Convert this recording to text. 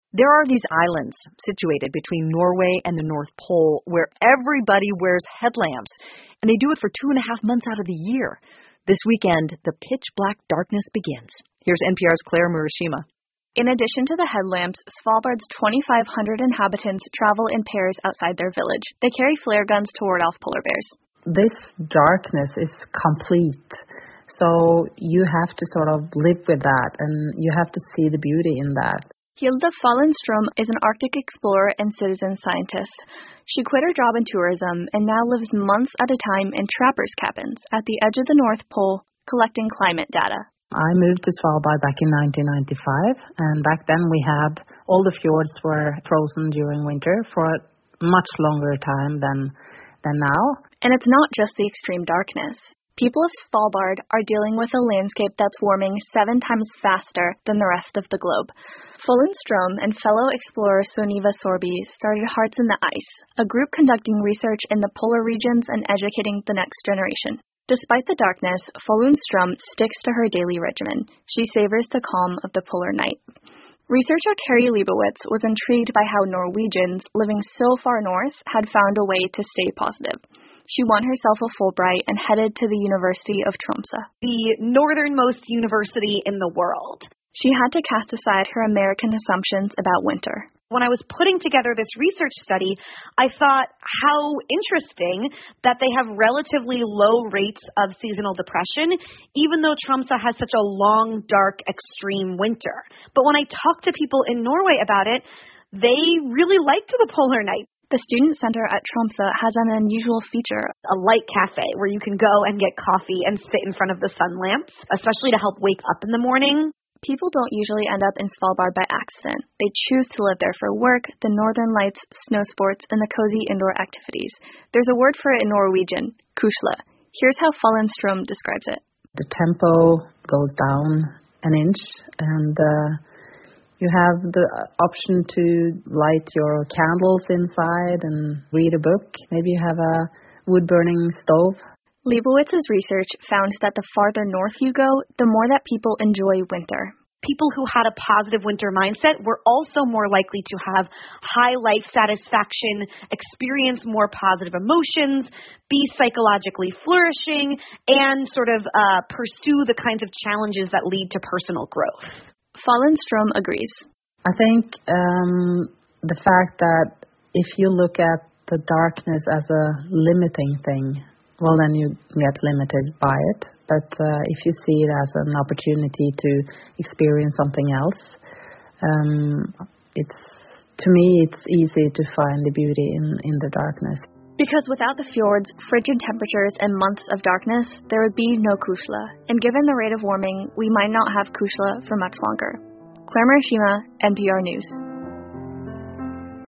There are these islands situated between Norway and the North Pole where everybody wears headlamps, and they do it for 2.5 months out of the year. This weekend, the pitch black darkness begins. Here's NPR's Claire Murashima. In addition to the headlamps, Svalbard's 2,500 inhabitants travel in pairs outside their village. They carry flare guns to ward off polar bears. This darkness is complete, so you have to sort of live with that, and you have to see the beauty in that. Hilde Fallenstrom is an Arctic explorer and citizen scientist. She quit her job in tourism and now lives months at a time in trappers' cabins at the edge of the North Pole, collecting climate data. I moved to Svalbard back in 1995, and back then we had all the fjords were frozen during winter for a much longer time than now. And it's not just the extreme darkness. People of Svalbard are dealing with a landscape that's warming 7 times faster than the rest of the globe. Fallenstrom and fellow explorer Sunniva Sorby started Hearts in the Ice, a group conducting research in the polar regions and educating the next generation. Despite the darkness, Fallenstrom sticks to her daily regimen. She savors the calm of the polar night. Researcher Carrie Leibowitz was intrigued by how Norwegians living so far north had found a way to stay positive. She won herself a Fulbright and headed to the University of Tromsø, the northernmost university in the world. She had to cast aside her American assumptions about winter. When I was putting together this research study, I thought how interesting that they have relatively low rates of seasonal depression, even though Tromsø has such a long, dark, extreme winter. But when I talked to people in Norway about it, they really liked the polar night. The Student Center at Tromsø has an unusual feature, a light cafe where you can go and get coffee and sit in front of the sun lamps, especially to help wake up in the morning. People don't usually end up in Svalbard by accident. They choose to live there for work, the northern lights, snow sports, and the cozy indoor activities. There's a word for it in Norwegian, kusle. Here's how Fallenstrom describes it. The tempo goes down an inch, and you have the option to light your candles inside and read a book. Maybe you have a wood-burning stove. Leibowitz's research found that the farther north you go, the more that people enjoy winter. People who had a positive winter mindset were also more likely to have high life satisfaction, experience more positive emotions, be psychologically flourishing, and sort of pursue the kinds of challenges that lead to personal growth. Fallenstrom agrees. I think the fact that if you look at the darkness as a limiting thing, well, then you get limited by it. But if you see it as an opportunity to experience something else, to me, it's easy to find the beauty in the darkness. Because without the fjords, frigid temperatures, and months of darkness, there would be no kusle. And given the rate of warming, we might not have kusle for much longer. Claire Murashima, NPR News.